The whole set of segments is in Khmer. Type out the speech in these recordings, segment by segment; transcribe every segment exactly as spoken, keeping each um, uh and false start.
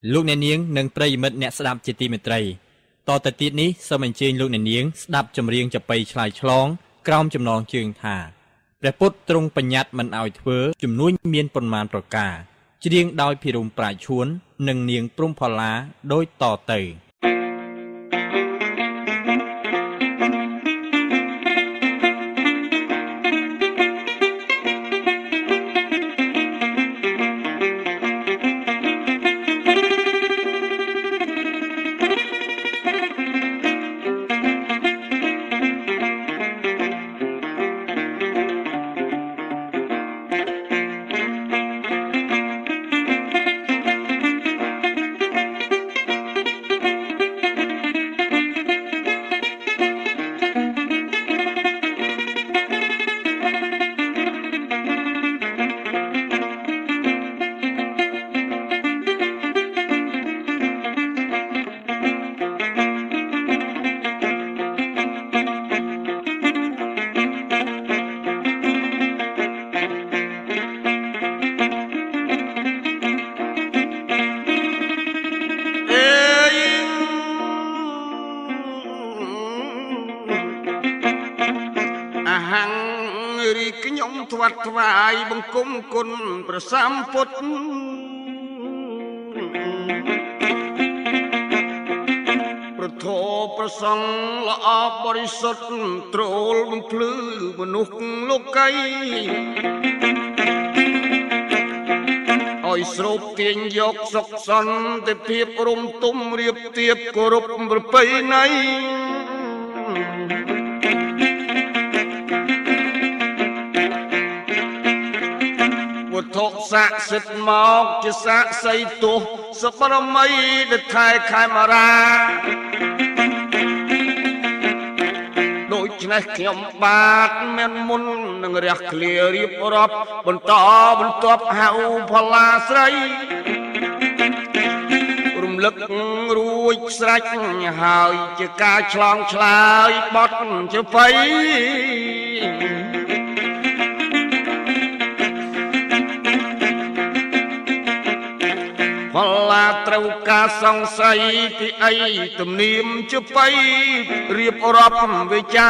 លោកអ្នកនាងនិងប្រិយមិត្តអ្នកស្ដាប់ជាទីមេត្រីតទៅទៀតនេះសូមអញ្ជើញលោកអ្នកនាងស្ដាប់ចម្រៀងចាប៉ីឆ្លើយឆ្លងក្រោមចំណងជើងថាព្រះពុទ្ធទ្រង់បញ្ញត្តិមិនឲ្យធ្វើជំនួញមានប៉ុន្មានប្រការច្រៀងដោយភិរមប្រាជ្ញឈួននិងនាងព្រំផល្លាដូចតទៅថ្វាត់ថ្វាយបង្គំគុណព្រះសម្ពុទ្ធប្រធមប្រសង់ល្អបរិសុទ្ធទ្រោលបំភ្លឺមនុស្សលោកីឲ្យស្រូបទាញយកសុខសន្តិភាពរំទុំរៀបទៀបគោរពប្រពៃណីវត្ថុស័ក្តិសិទ្ធិមកជាស័ក្តិសិទ្ធិទោះសបរមីដែលថែខែមារាដូច្នេះខ្ញុំបាទមានមុននឹងរះឃ្លារៀបរាប់បន្តបន្ទាប់ហៅផល្លាស្រីរំលឹករួចស្រេចហើយជាការឆ្លងឆ្លើយបត់ជាបៃផល្លាត្រូវការសង្ស័យពីអីទំនៀមជាបៃរៀបរាប់វិចា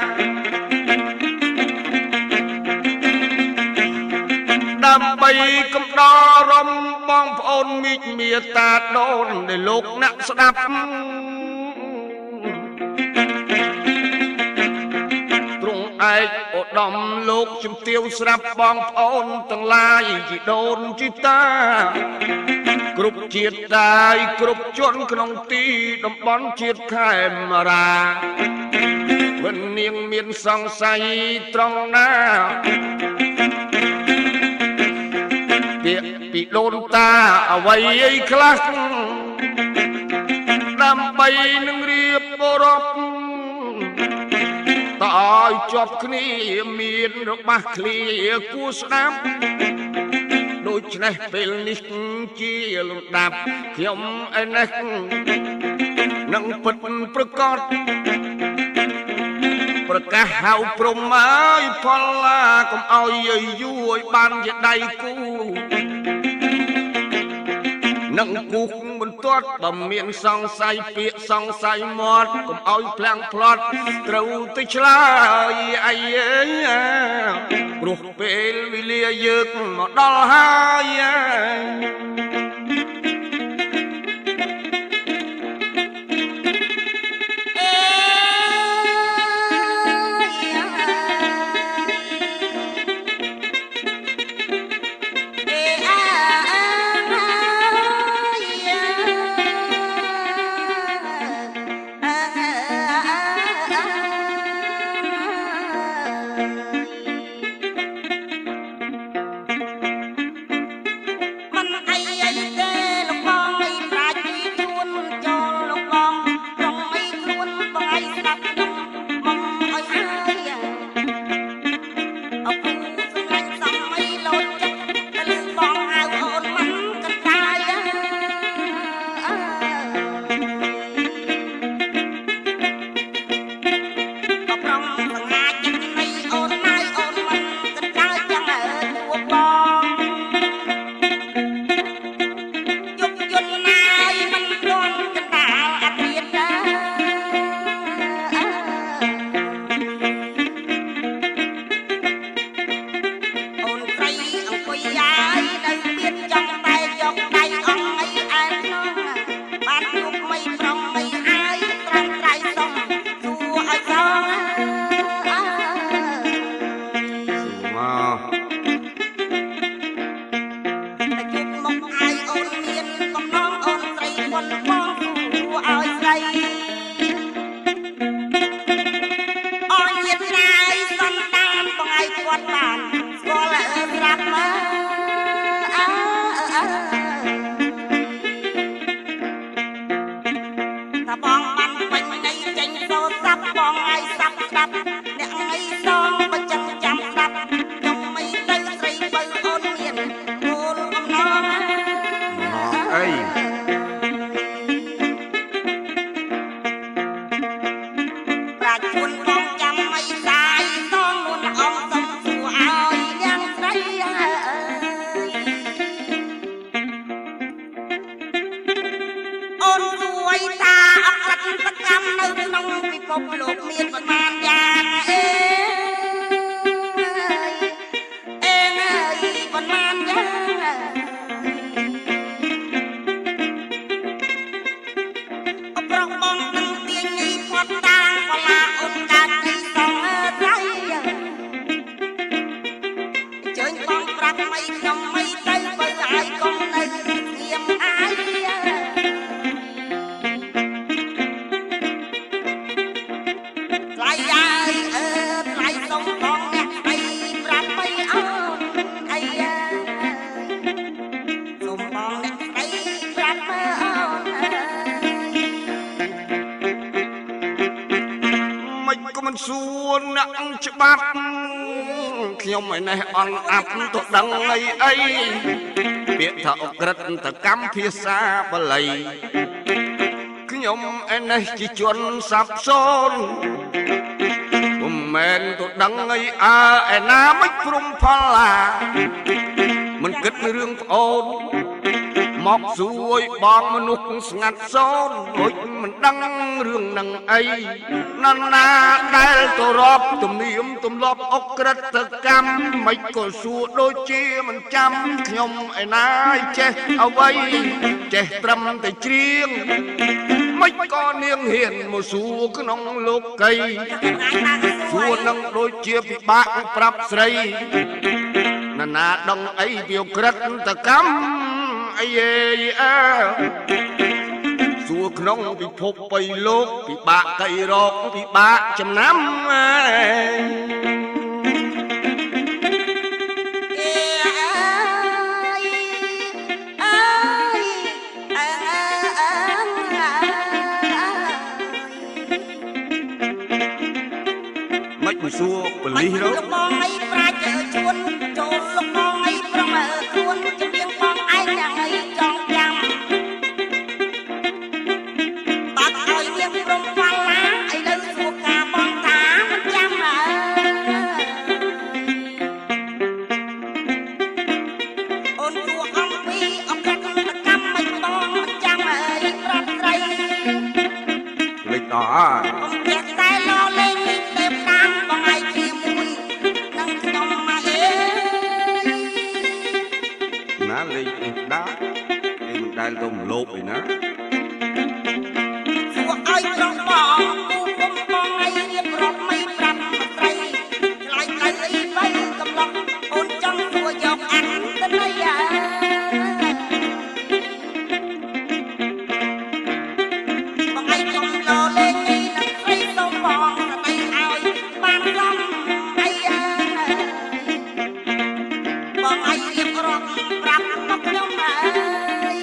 ដើម្បីកំដររំបងប្អូនមីកមាតាដូនដែលលោកអ្នកស្ដាប់ទ្រង់ឯកឧត្តមលោកជំទាវស្រាប់បងប្អូនទាំងឡាយជីដូនជីតាគ្រប់ជាតិដាយគ្រប់ជនក្នុងទីតំបន់ជាតិខេមរាមិននាងមានសង្ស័យត្រង់ណាពាក្យពីដូនតាអ្វីអីខ្លះដើម្បីនឹងរៀបរាប់តើឲ្យជាប់គ្នាមានរបស់ឃ្លាគួរស្ដាប់ដូច្នេះពេលនេះជាលំដាប់ខ្ញុំឯនេះនឹងពិតប្រកបប្រកាសហៅព្រំអើយផល្លាកុំឲ្យយាយយួរឲ្យបានជាដៃគូនឹងគូបន្ទាត់បើមានសង្ស័យពាក្យសង្ស័យមាត់កុំឲ្យផ្លាំងផ្្លាត់ត្រូវទៅឆ្លើយអីព្រោះពេលវេលាយើងមកដល់ហើយមិនអីคนป้องผู้เอาใส่อ้อยเย็นนายสันดานต้องไอ้ปวดบ้านก็เลยรับมาถ้าบ้องมันเป็นในใจโตซับบ้องไอ้ซับซับเนี่ยไอ้ซองประจังจำซับจงไม่ได้ใส่ใบอ่อนเมียนโอนกำนองไอ้ประชุนบ้องจำไม่สายซองมุนอมสมสู่เอายังใส่โอนสวยตาอักลักประจำในน้องพิภพโลกเมียนประมาณยางเอ้เอ้เอ้ประมาณยางเอาปลอกบองตั้งเตียงยี่พอดตาพลาอดกาดในสองใจเจิญบองปรักไม่ยอมไม่ใจเปิดไอ้กองในเงียบไอ้ไอ้เออไอ้สมบองเนี่ยไอ้ปรักไม่เอาไอ้สมบองเนี่ยไอ้ปรักไม่เอาไม่ก็มันส่วนนักฉบับខ្ញុំឯនេះអន់អាប់ទៅដឹងអីអីពាក្យថាអក្រិតតកម្មភាសាបាលីខ្ញុំឯនេះជាជនសាប់សូនពុំមែនទៅដឹងអីអើឯណាមិនព្រមផលឡាមិនគិតរឿងប្អូនមកសួយបងមនុស្សស្ងាត់សូនដូចមិនដឹងរឿងនឹងអីណាស់ណាដែលទៅរាប់ទំនៀមទម្លាប់អក្រិតកម្មមិនក៏សួរដូចជាមិនចាំខ្ញុំឯណាចេះអ្វីចេះត្រឹមតែច្រៀងមិនក៏នាងហ៊ានមកសួរក្នុងលោកីសួរនឹងដូចជាពិបាកប្រាប់ស្រីណាណាដឹងអីវាក្រិតកម្មអីអើសួរក្នុងពិភពបីលោកពិបាកកៃរកពិបាកចំណាំអើមិនសួរប៉លីសលោកបងអីប្រាជ្ញជួនចូលលោកបងអីប្រមើខ្លួនជំនាញបងឯងយ៉ាងអីចង់ចាំបាត់ឲ្យនាងព្រមវ៉ាឡាឥឡូវសួរការបងតាមិនចាំអើអូនសួរអំពីអក្រិតកម្មមិនបងមិនចាំអើប្រាប់ស្រីលេចដល់ហើយអំពីតែឡលេងទេតាមបងឯងជាមួយនឹងខ្ញុំមកអេណាលេងដាក់ឯងមិនដែលទៅមលោបឯណាសួរឲ្យត្រង់បងគូគុំបងឯងរៀបរាប់មិនប្រាប់ស្រីខ្លាចទៅអីបីកំឡុងអូនចង់សួរយកអានទៅណីយ៉ាបងឯងចង់ឡលេងនេះនឹងស្រីសុំបងស្ដីឲ្យបានឡំអីយ៉ាបងឯងរៀបរាប់ប្រាប់មកខ្ញុំអើយ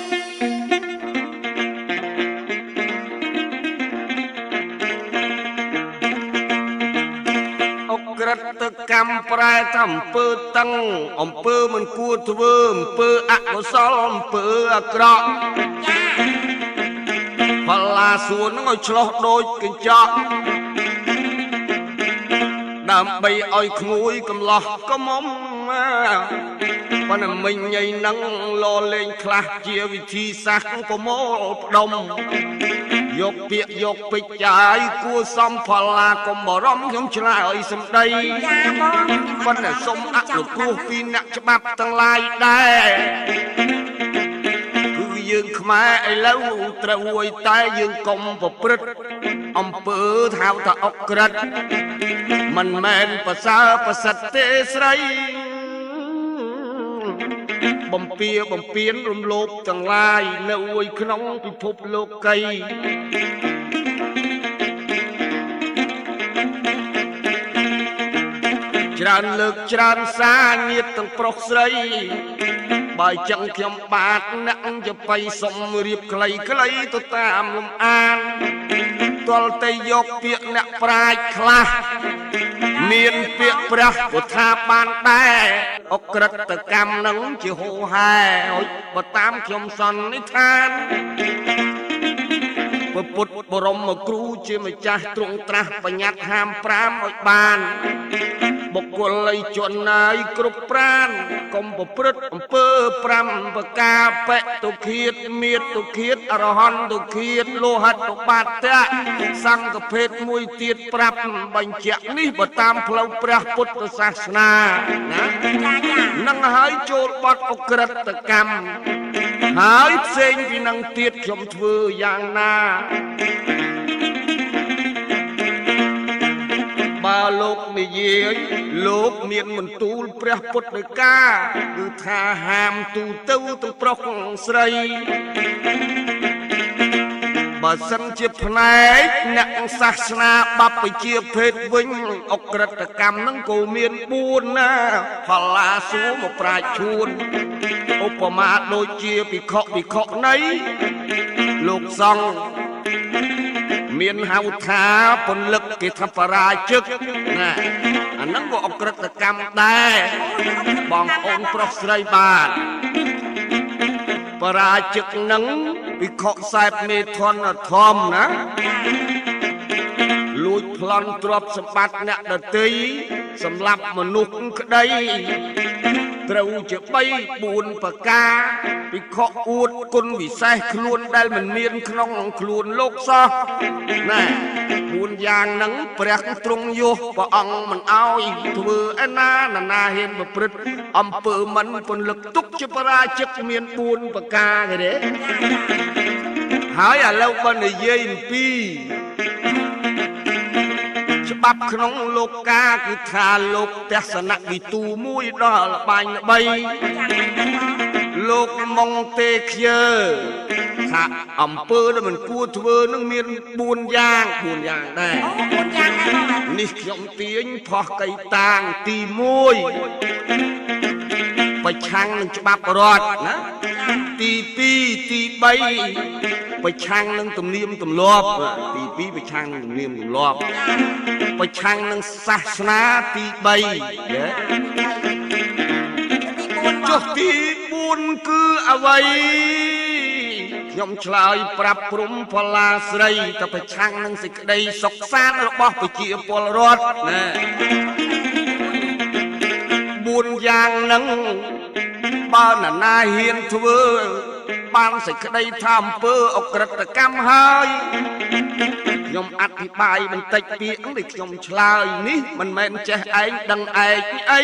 អក្រិតកម្មប្រែថាអំពើតឹងអំពើមិនគួរធ្វើអំពើអកុសលអំពើអាក្រក់ផល្លាសួននឹងឲ្យឆ្លោះដូចកញ្ចក់ដើម្បីឲ្យក្មួយកំឡោះកុំមុំប៉ុន្តែមិញញ៉ៃនឹងលលេងខ្លះជាវិធីសាស្ត្រប្រមូលផ្ដុំយកពាក្យយកពេចចាយគួសំផល្លាកុំបរំខ្ញុំឆ្លើយសម្ដីប៉ុន្តែសុំអនុគ្រោះពីអ្នកច្បាប់ទាំងឡាយដែរគឺយើងខ្មែរឥឡូវត្រូវឲ្យតែយើងកុំប្រព្រឹត្តអំពើហៅថាអក្រិតមិនមែនប្រសើរប្រសិទ្ធទេស្រីបំពៀបំពៀនរំលោភទាំងឡាយនៅក្នុងពិភពលោកីច្រើនលើកច្រើនសារញាតិទាំងប្រុសស្រីបើចឹងខ្ញុំបាទអ្នកจะไปសុំរៀបខ្លីខ្លីទៅតាមលំអានទាល់តែយកពាក្យអ្នកប្រាជ្ញខ្លះមានពាក្យព្រះពុទ្ធថាបានដែរអក្រិតកម្មនឹងជាហូហែហើយបើតាមខ្ញុំសន្និដ្ឋានពុទ្ធបរមគ្រូជាម្ចាស់ទ្រង់ត្រាស់បញ្ញត្តិហាមប្រាមឲ្យបានបុគ្គលឯជនណាយគ្រប់ប្រាណកុំប្រព្រឹត្តអំពើប្រាំប្រការបេតុឃាតមេតុឃាតអរហន្តឃាតលោហិតបាតៈសង្ឃភេទមួយទៀតប្រាប់បញ្ជាក់នេះបើតាមផ្លូវព្រះពុទ្ធសាសនាណានឹងហើយចូលបទអក្រិតកម្មហើយផ្សេងពីនឹងទៀតខ្ញុំធ្វើយ៉ាងណាបើលោកនិយាយលោកមានមន្ទូលព្រះពុទ្ធដីកាគឺថាហាមទូទៅទាំងប្រុសស្រីបើសិនជាផ្នែកអ្នកសាសនាបព្វជិភេទវិញអក្រិតកម្មនឹងក៏មានបួនណាផល្លាសួរមកប្រាជ្ញឈួនឧបមាដូចជាភិក្ខុភិក្ខុណីលោកសង្ឃមានហៅថាពលិកគេថាបរាជិកណាអាហ្នឹងក៏អក្រិតកម្មដែរបងប្អូនប្រុសស្រីបាទបរាជិកនឹងវិខសែបមេធនធម្មណាលួចប្លន់ទ្រព្យសម្បត្តិអ្នកដទៃសម្លាប់មនុស្សក្តីត្រូវជាបីបួនប្រការវិខអួតគុណវិសេសខ្លួនដែលមិនមានក្នុងខ្លួនលោកសោះណាបួនយ៉ាងហ្នឹងព្រះទ្រង់យោព្រះអង្គមិនអោយធ្វើឯណាណានាហ៊ានប្រព្រឹត្តអំពើមិនពន្លឹកទុកជាបរាជិកមានបួនប្រការទេហើយឥឡូវបើនិយាយអំពីច្បាប់ក្នុងលោកកាគឺថាលោកទស្សនវិទូមួយដល់ល្បាញល្បីលោកម៉ុងទេខ្យើថាអំពើដែលមិនគួរធ្វើនឹងមានបួនយ៉ាងបួនយ៉ាងដែរបួនយ៉ាងដែរនេះខ្ញុំទាញផោះកៃតាងទីមួយប្រឆាំងនឹងច្បាប់រដ្ឋណាទីពីរទីបីប្រឆាំងនឹងទំនៀមទម្លាប់ទីពីរប្រឆាំងនឹងទំនៀមទម្លាប់ប្រឆាំងនឹងសាសនាទីបីចុះទីបួនគឺអ្វីខ្ញុំឆ្លើយប្រាប់ព្រំផល្លាស្រីទៅប្រឆាំងនឹងសេចក្តីសុខសាន្តរបស់ប្រជាពលរដ្ឋណាបួនយ៉ាងហ្នឹងបើណានាហ៊ានធ្វើបានសេចក្តីថាអំពើអក្រិតកម្មហើយខ្ញុំអធិប្បាយបន្តិចពាក្យនេះខ្ញុំឆ្លើយនេះមិនមែនចេះឯងដឹងឯងអី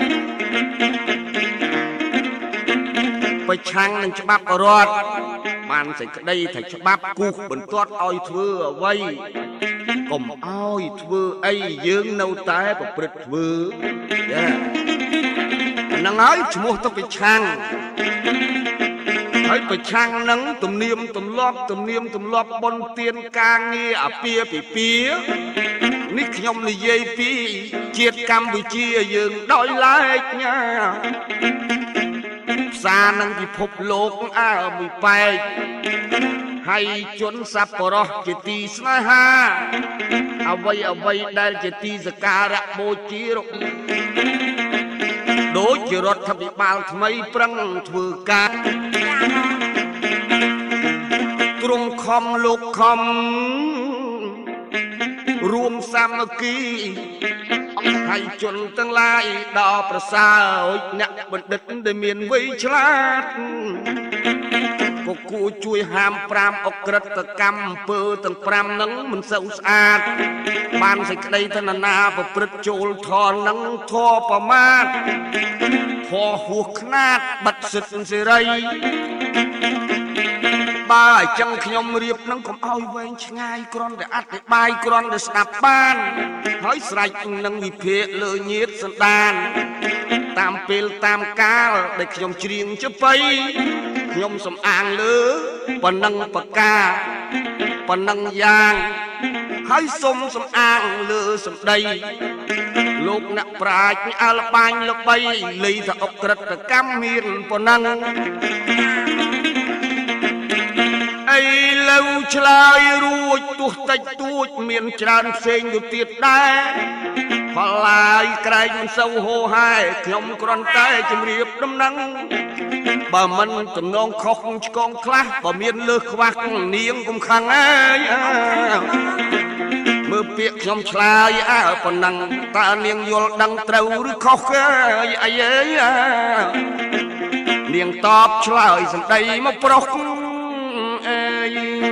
ប្រឆាំងនឹងច្បាប់រដ្ឋបានសេចក្តីថាច្បាប់គូសបន្ទាត់ឲ្យធ្វើអ្វីកុំឲ្យធ្វើអីយើងនៅតែប្រព្រឹត្តធ្វើចាហ្នឹងហើយឈ្មោះទៅប្រឆាំងហើយប្រឆាំងនឹងទំនៀមទម្លាប់ទំនៀមទម្លាប់បុណ្យទានការងារអាពាហ៍ពិពាហ៍នេះខ្ញុំនិយាយពីជាតិកម្ពុជាយើងដោយឡែកញ៉ាផ្សារនឹងពិភពលោកអើមួយបែកហើយជនសប្បុរសជាទីស្នេហាអ្វីអ្វីដែលជាទីសក្ការៈបូជាដូចជារដ្ឋាភិបាលថ្មីប្រឹងធ្វើការទ្រង់ខំលោកខំរួមសាមគ្គីអង្គហើយជនទាំងឡាយដល់ប្រសើរអ្នកបណ្ឌិតដែលមានវ័យឆ្លាតក៏គួរជួយហាមប្រាមអក្រិតកម្មអំពើទាំងប្រាំហ្នឹងមិនសូវស្អាតបានសេចក្តីទៅណានាប្រព្រឹត្តចូលធនហ្នឹងធေါ်ប្រមាទធေါ်ហួសខ្នាតបាត់សិទ្ធិសេរីបើអញ្ចឹងខ្ញុំរៀបនឹងកុំឲ្យវែងឆ្ងាយគ្រាន់តែអធិប្បាយគ្រាន់តែស្ដាប់បានហើយស្រេចនឹងវិភាគលើញាតិសន្តានតាមពេលតាមកាលដែលខ្ញុំច្រៀងចបៃខ្ញុំសំអាងលើប៉ុណ្ណឹងបកាប៉ុណ្ណឹងយ៉ាងហើយសុំសំអាងលើសម្ដីលោកអ្នកប្រាជ្ញអលបាញ់ល្បីលីថាអុក្រិតកម្មមានប៉ុណ្ណឹងអីលើឆ្លើយរួចទោះតិចតួចមានច្រើនផ្សេងទៅទៀតដែរផលាយក្រែងមិនសូវហោហែខ្ញុំគ្រាន់តែជម្រាបដំណឹងបើមិនទំនងខុសឆ្កងខ្លះបើមានលើសខ្វះនាងកុំខឹងអើយមើលពាក្យខ្ញុំឆ្លើយអើប៉ុណ្ណឹងតើនាងយល់ដឹងត្រូវឬខុសអើយអីអើយនាងតបឆ្លើយសម្ដីមកប្រុសអើយ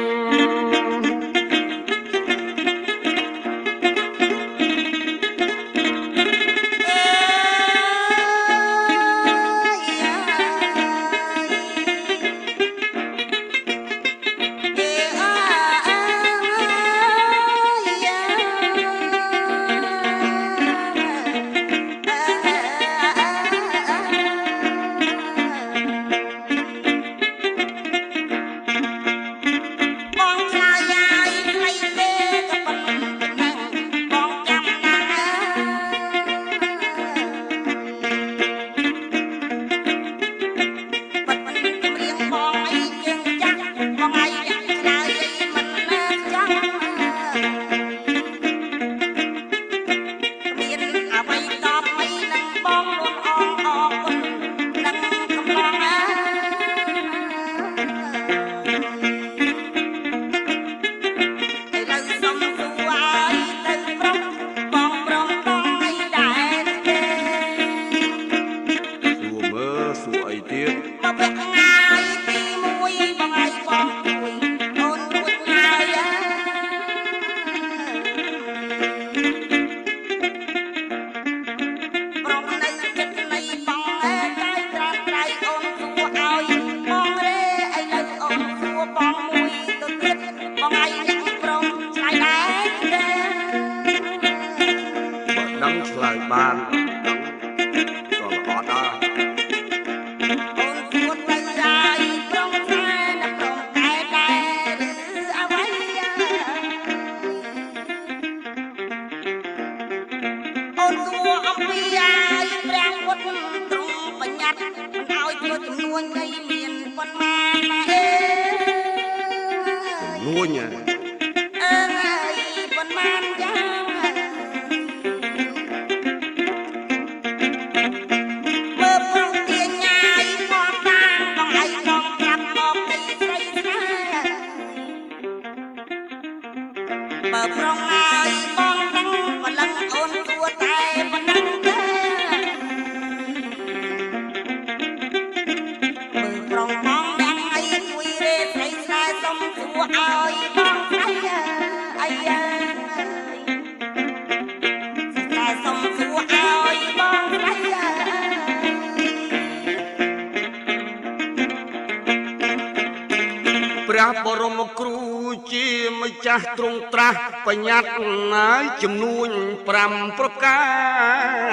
បរមគ្រូជាម្ចាស់ទ្រង់ត្រាស់បញ្ញត្តិហើយចំនួនប្រាំប្រការ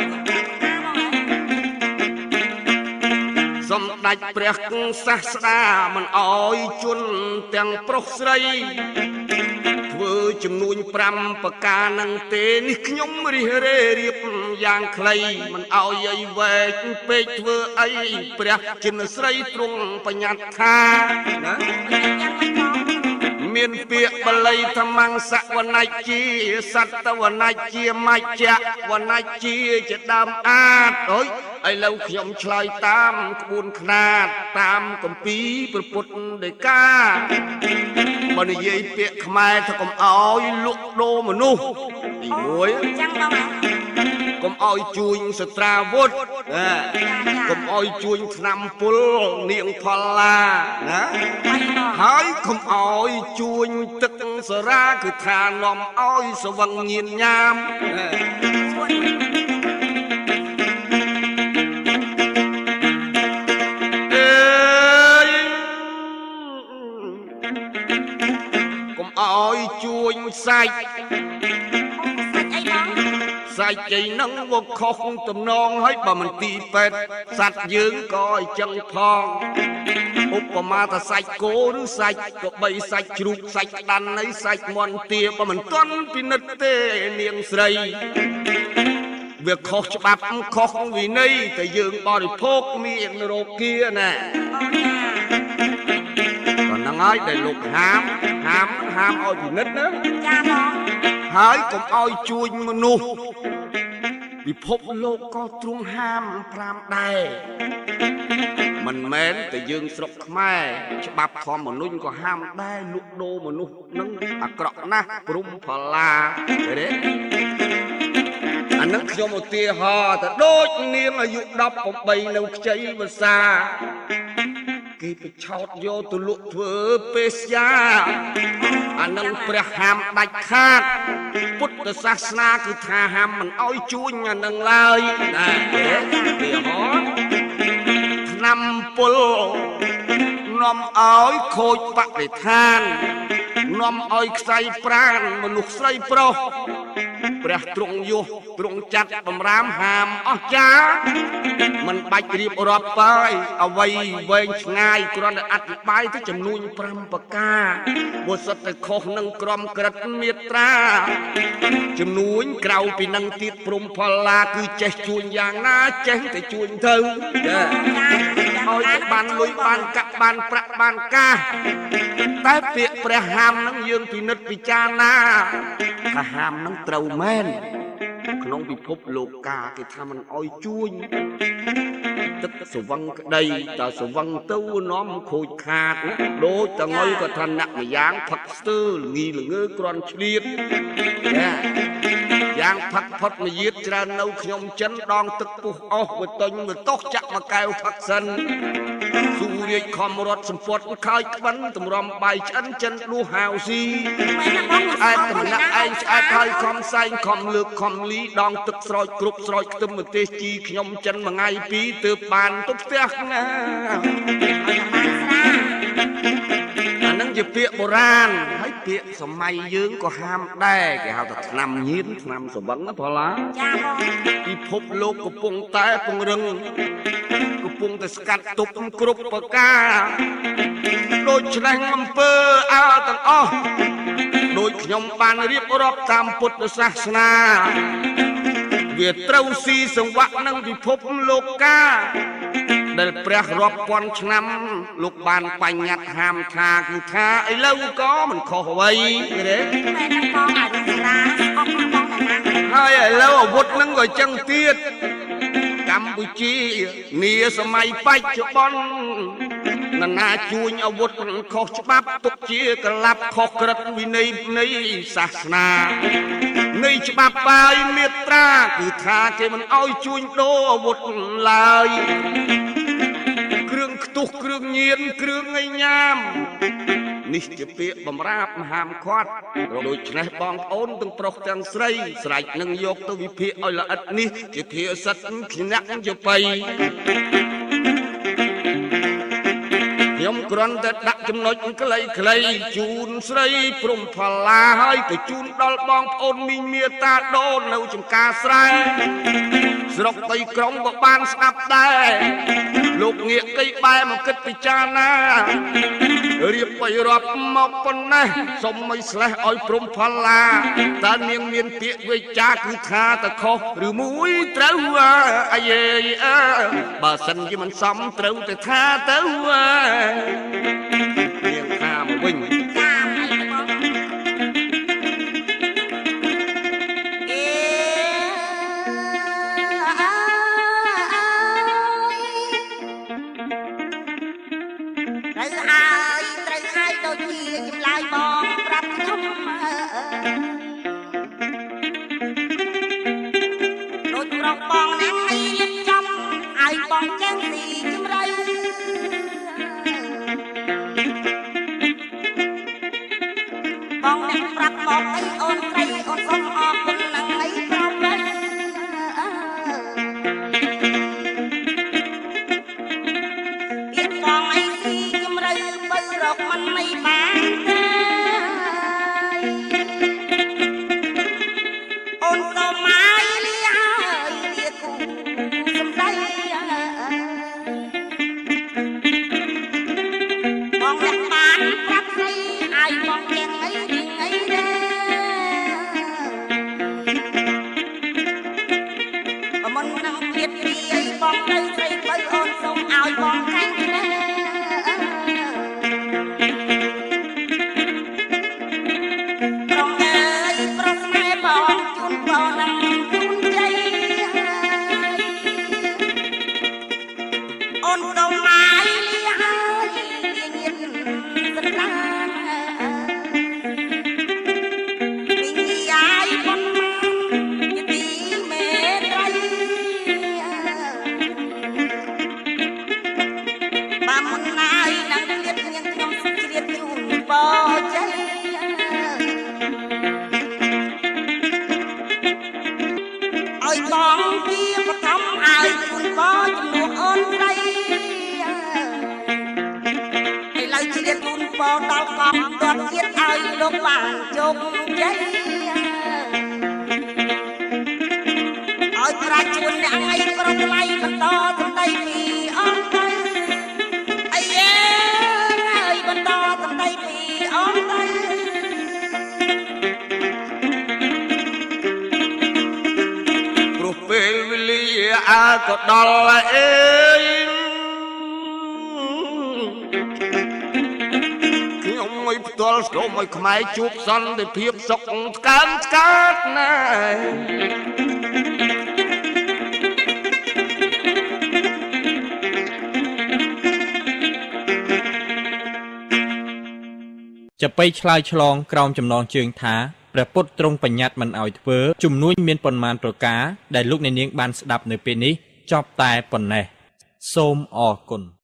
សម្ដេចព្រះសាស្តាមិនអោយជនទាំងប្រុសស្រីធ្វើចំនួនប្រាំប្រការនឹងទេនេះខ្ញុំរិះរេរៀបយ៉ាងខ្លីមិនអោយឲ្យវែកពេកធ្វើអីព្រះចិនស្រីទ្រង់បញ្ញត្តិថាណាមានពាក្យបាលីធម្មង្សវណ្ណជាសត្វវណ្ណជាមជ្ជវណ្ណជាជាដើមអាតអើយឥឡូវខ្ញុំឆ្លើយតាមក្បួនខ្នាតតាមគម្ពីរព្រះពុទ្ធដីកាបើនិយាយពាក្យខ្មែរថាកុំអោយលក់ដូរមនុស្សទីមួយចឹងបងកុំអោយជួញសត្រាវុធណាកុំអោយជួញថ្នាំពុលនាងផល្លាណាហើយកុំអោយជួញទឹកសារាគឺថានាំអោយស្វឹងញៀនញ៉ាមអើយកុំអោយជួញសាច់សាច់អីបងសាច់ជ័យនឹងមកខុសទំនងហើយបើមិនទីពេទ្យសัตว์យើងក៏អញ្ចឹងផងឧបមាថាសាច់គោឬសាច់ក៏បីសាច់ជ្រូកសាច់ក្តាន់នៃសាច់មាន់ទាបើមិនទាន់ពិនិត្យទេនាងស្រីវាខុសច្បាប់ខុសវិន័យតែយើងបរិភោគមានរោគាណាក៏ហ្នឹងហើយដែលលោកហាមហាមហាមឲ្យពិនិត្យណាចាបងហើយកុំឲ្យជួញមនុស្សពិភពលោកក៏ទ្រង់ហាមប្រាំដែរមិនមែនតែយើងស្រុកខ្មែរច្បាប់ធម្មមនុស្សក៏ហាមដែរលក់ដូរមនុស្សនឹងអាក្រក់ណាស់ព្រំផល្លាទេអានឹងខ្ញុំឧទាហរណ៍ទៅដូចនាងអាយុដប់ប្រាំនៅខ្ចីភាសាគេបិឆោតយកទៅលក់ធ្វើពេស្យាអានឹងព្រះហាមដាច់ខាតពុទ្ធសាសនាគឺថាហាមមិនឲ្យជួញអានឹងឡើយណាឧទាហរណ៍ថ្នាំពុលនាំឲ្យខូចបរិស្ថាននាំឲ្យខ្សែប្រាណមនុស្សស្រីប្រុសព្រះទ្រង់យុះទ្រង់ចាត់បំរាមហាមអស់ចាមិនបាច់រៀបរាប់បាយអ្វីវែងឆ្ងាយគ្រាន់តែអធិប្បាយទៅចំនួនប្រាំប្រការបើសិតតែខុសនឹងក្រមក្រិតមេត្រាចំនួនក្រៅពីនឹងទៀតព្រំផល្លាគឺចេះជួញយ៉ាងណាចេះតែជួញទៅចាឲ្យបានលុយបានកាក់បានប្រាក់បានកាសតែពាក្យព្រះហាមនឹងយើងពិនិត្យពិចារណាថាហាមនឹងត្រូវមែនក្នុងពិភពលោកកាគេថាមិនអោយជួញទឹកសវឹងក្តីតើសវឹងទៅនាំខូចខាតដូចតងុយក៏ថាអ្នកម្យ៉ាងផឹកស្ទើល្ងីល្ងើគ្រាន់ឆ្លៀតចាយ៉ាងផឹកផុតមួយយាតច្រើននៅខ្ញុំចិនដងទឹកពុះអស់វាតុញវាតោះចាក់មកកែវផឹកសិនស៊ូរាជខំរត់សម្ពត់ខើចក្បិនតម្រាំបាយឆ្អិនចិនដួសហាវស៊ីអែតតំណាក់ឯងឆ្អែតហើយខំសែងខំលើកខំលីដងទឹកស្រោចគ្រប់ស្រោចខ្ទឹមម្ទេសជីខ្ញុំចិនមួយថ្ងៃពីរទើបបានទៅផ្ទះណាអានឹងជាពាក្យបុរាណហើយពាក្យសម័យយើងក៏ហាមដែរគេហៅថាថ្នាំញៀនថ្នាំសវឹងណាផល្លាចាបងពិភពលោកកំពុងតែពង្រឹងកំពុងតែស្កាត់ទប់គ្រប់ប្រការដូចឆ្លេះអំពើអើទាំងអស់ដូចខ្ញុំបានរៀបរាប់តាមពុទ្ធសាសនាវាត្រូវស៊ីសង្វាក់នឹងពិភពលោកកាដែលព្រះរាប់ពាន់ឆ្នាំលោកបានបញ្ញត្តិហាមថាគឺថាឥឡូវក៏មិនខុសអ្វីទេមែនបងអាយុសាអស់បងតាណាហើយឥឡូវអាវុធនឹងក៏ចឹងទៀតកម្ពុជានាសម័យបច្ចុប្បន្ននរណាជួញអាវុធខុសច្បាប់ទុកជាកលាប់ខុសក្រឹតវិន័យនៃសាសនានៃច្បាប់បាយមេត្រាគឺថាគេមិនអោយជួញដូរអាវុធឡើយគ្រឿងខ្ទុះគ្រឿងញៀនគ្រឿងងៃញ៉ាមនេះជាពាក្យបំរាបមហាមឃាត់ដូច្នេះបងប្អូនទាំងប្រុសទាំងស្រីស្រេចនឹងយកទៅវិភាគឲ្យល្អិតនេះជាភាសិតខ្ញាក់ជាបៃខ្ញុំគ្រាន់តែដាក់ចំណុចខ្លីៗជូនស្រីព្រំផល្លាហើយទៅជូនដល់បងប្អូនមីងមាតាដូននៅចំការស្រែស្រុកដីក្រុងក៏បានស្ដាប់ដែរលោកងាកកៃបែមកគិតពិចារណារៀបបីរាប់មកប៉ុណ្ណេះសុំមិនស្លេះឲ្យព្រំផល្លាតើនាងមានពាក្យវិចារគឺថាតើខុសឬមួយត្រូវអាយេអើបើសិនជាមិនសមត្រូវតែថាទៅនាងថាមកវិញចាហើយបងអេត្រូវហើយត្រូវហើយដូចជាចម្លើយបងប្រាប់ខ្ញុំដូចប្រុសបងណាស់នេះរៀបចំឲ្យបងចេះស៊ីជំរឿបងអ្នកប្រាប់មកអីអូនស្រីអូនសុំអរគុណនឹងអីប្រាប់វិញទៀតបងអីស៊ីជំរឿបើរកមិនមិនបានអូនសុំមកលីកប់តបជាតិឲ្យលោកបានជោគជ័យឲ្យប្រាជ្ញអ្នកឯងប្រថ្លៃបន្តសម្ដីពីអស់ទៅអាយអើយបន្តសម្ដីពីអស់ទៅព្រោះពេលវេលាអាក៏ដល់អេខ្ញុំមិនផ្ទាល់ស្គមឲ្យខ្មែរជួបសន្តិភាពសុខស្កើមស្កាត់ណាស់ចាប៉ីឆ្លើយឆ្លងក្រោមចំណងជើងថាព្រះពុទ្ធទ្រង់បញ្ញត្តិមិនឲ្យធ្វើជំនួយមានប៉ុន្មានប្រការដែលលោកអ្នកនាងបានស្ដាប់នៅពេលនេះចប់តែប៉ុណ្ណេះសូមអរគុណ